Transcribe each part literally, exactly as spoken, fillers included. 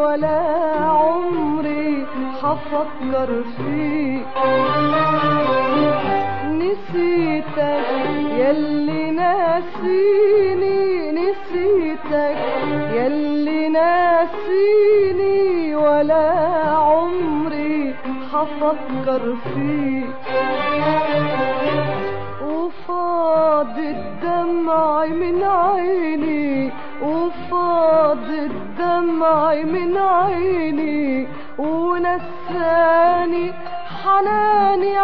ولا عمري هفكر فيك. نسيتك ياللي ناسيني، نسيتك ياللي ناسيني ولا عمري هفكر فيك. وفاض الدمع من عيني، وفاض الدمع من عيني، ونساني حناني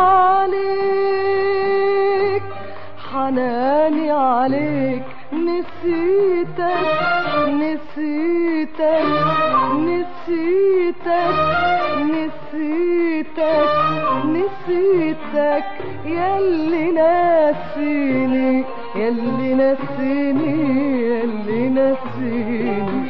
عليك، حناني عليك. نسيتك نسيتك نسيتك نسيتك نسيتك ياللي ناسيني، ياللي ناسيني، ياللي ناسيني.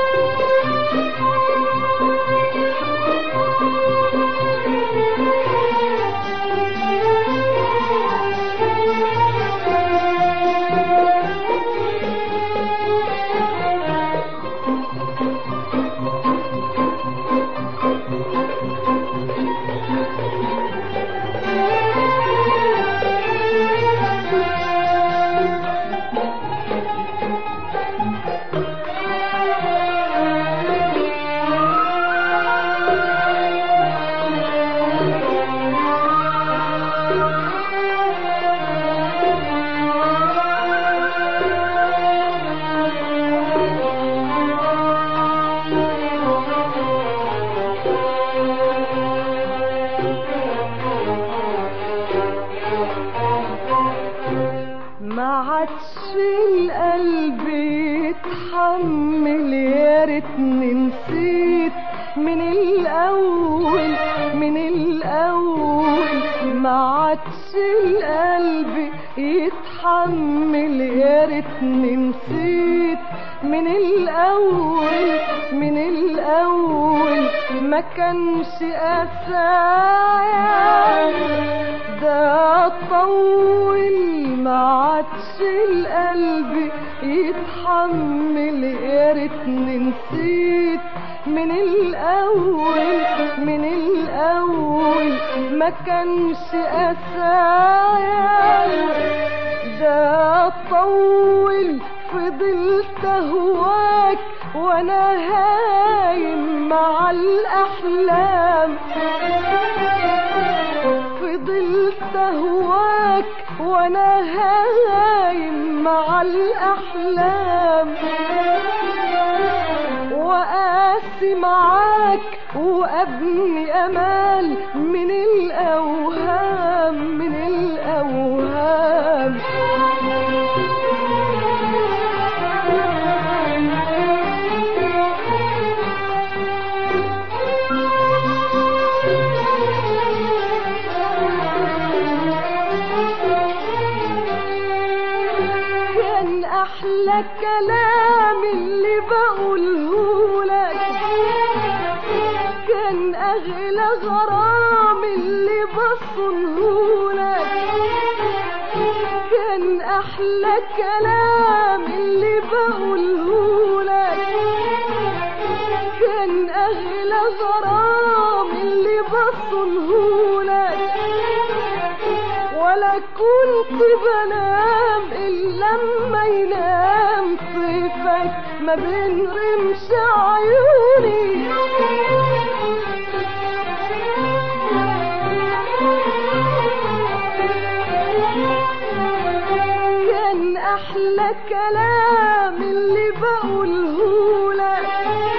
القلب يتحمل، يا ريتني نسيت من الأول، من الأول ما عادش القلب يتحمل، يا ريتني نسيت من الأول، من الأول ما كانش أسايا ده طول، ما عادش القلب يتحمل، يا ريتني نسيت من الأول، من الأول ما كانش أسايا ده طول. فضلت أهواك وأنا هايم مع الأحلام، فضلت أهواك وأنا هايم مع الأحلام، وقاسي معاك وأبني أمال من الأوهام، من الأوهام. أحلى كلام اللي بقوله لك، كان أغلى غرام اللي بصنه لك، كان أحلى كلام اللي بقوله لك، كان أغلى غرام اللي بصنه لك. ولا كنت بنام إلا لما ينام طيفك ما بين رمش عيوني، كان أحلى كلام اللي بقوله لك،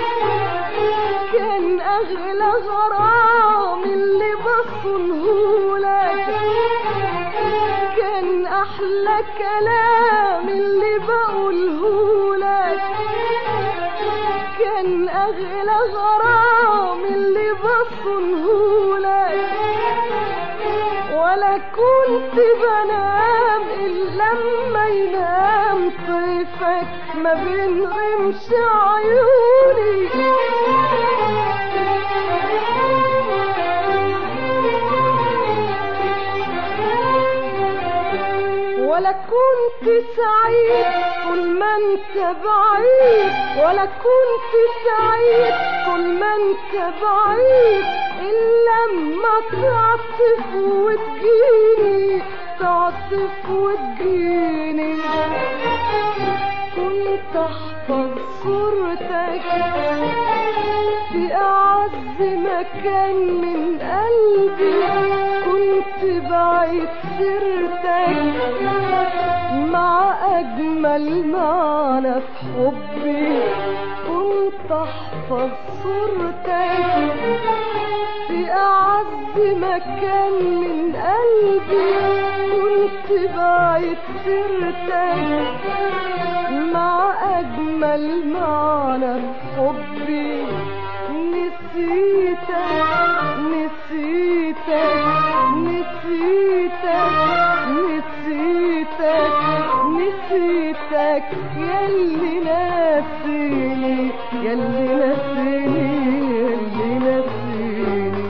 كان أغلى غرام اللي بصنه لك، كان أحلى كلام اللي بقوله لك، كان أغلى غرام اللي بصنه لك. ولا كنت بنام إلا لما ينام طيفك ما بين رمش عيوني، ولا كنت سعيد طول ما انت انت بعيد ولا كنت سعيد طول ما انت بعيد الا لما تعطف وتجيني تعطف وتجيني كنت احفظ صورتك في اعز مكان من قلبي كنت بعيد سيرتك مع اجمل معنى في حبي كنت احفظ صورتك في اعز مكان من قلبي كنت بعيد سيرتك مع اجمل معنى في حبي نسيتك نسيتك نسيتك نسيتك نسيتك ياللي ناسيني ياللي ناسيني ياللي ناسيني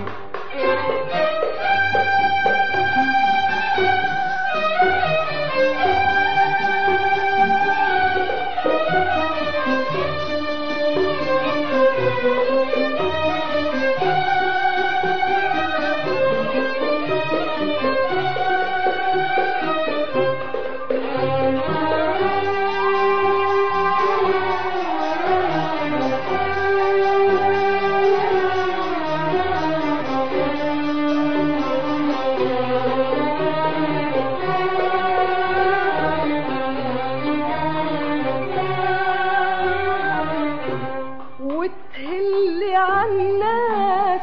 وتهلي عالناس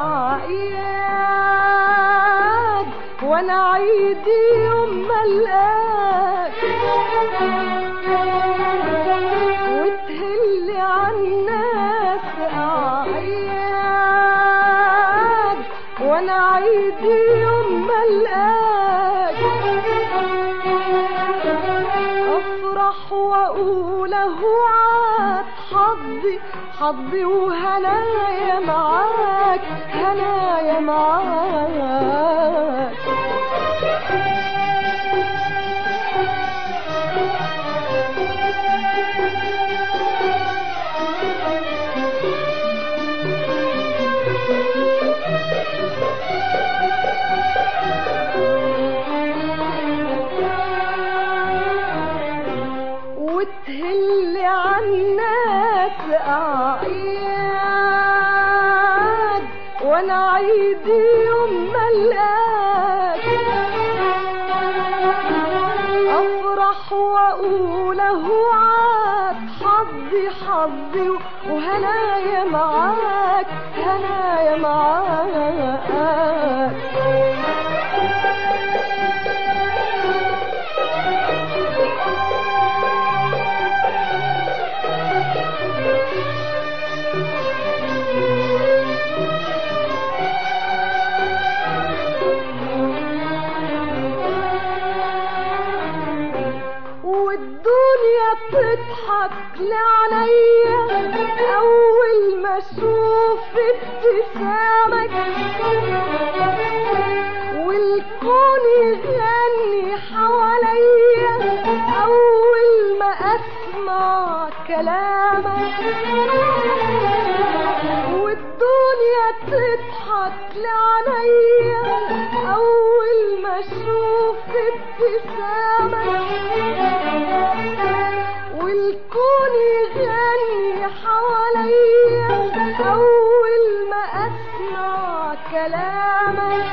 أعياد وانا عيدي يوم ملقاك وتهلي عالناس أعياد وانا عيدي يوم ملقاك افرح واقول اهو عاد حظي حظي وهنايا معاك هنايا معاك وتهلي عالناس أعياد وانا عيدي يوم ملقاك افرح واقول اهو عاد حظي حظي وهنايا معاك هنايا معاك والدنيا بتضحك لعليا اول ما اشوف ابتسامك والكون يغني حواليا اول ما اسمع كلامك والدنيا تضحك لعليا اول ما اشوف ابتسامك والكون يغني حواليا اول ما اسمع كلامك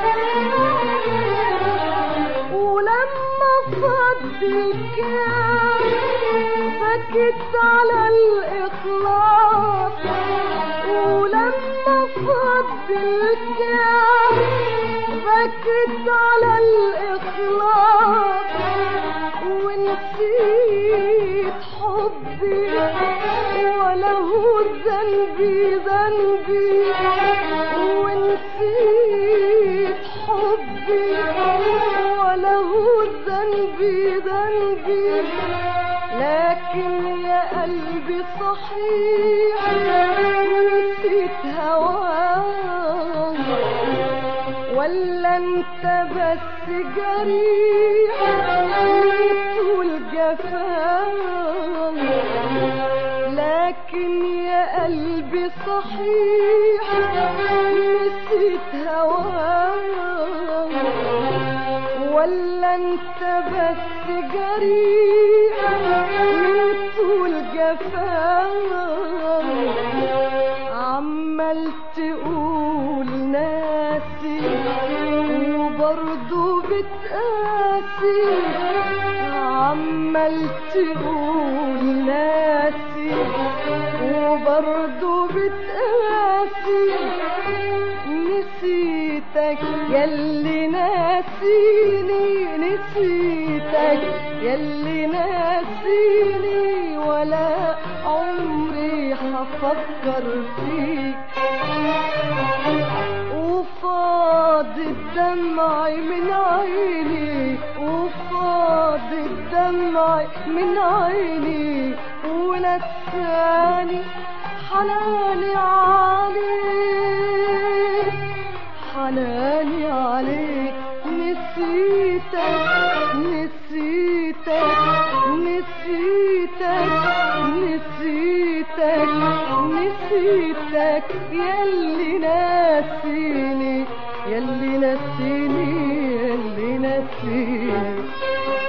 ولما فضي الكلام سكت على الاطلاق ولما فضي الكلام سكت على الاطلاق ونسيت حبي وله ذنبي ذنبي ونسيت حبي وله ذنبي ذنبي لكن يا قلبي صحيح نسيت هواك ولا انت بس جريح طول جفاك، لكن يا قلبي صحيح نسيت هواك، ولا انت بس جريح طول جفاك، عمال تقول ناسي وبرضو بتقاسي، عمال تقول ناسي وبرضو بتقاسي، نسيتك ياللي ناسيني، نسيتك ياللي ناسيني، ولا عمري هفكر فيك. وفاض الدمع من عيني، وفاض الدمع من عيني، ونساني حناني عليك، حناني عليك، نسيتك نسيتك نسيتك نسيتك نسيتك ياللي ناسيني، ياللي ناسيني، ياللي ناسيني.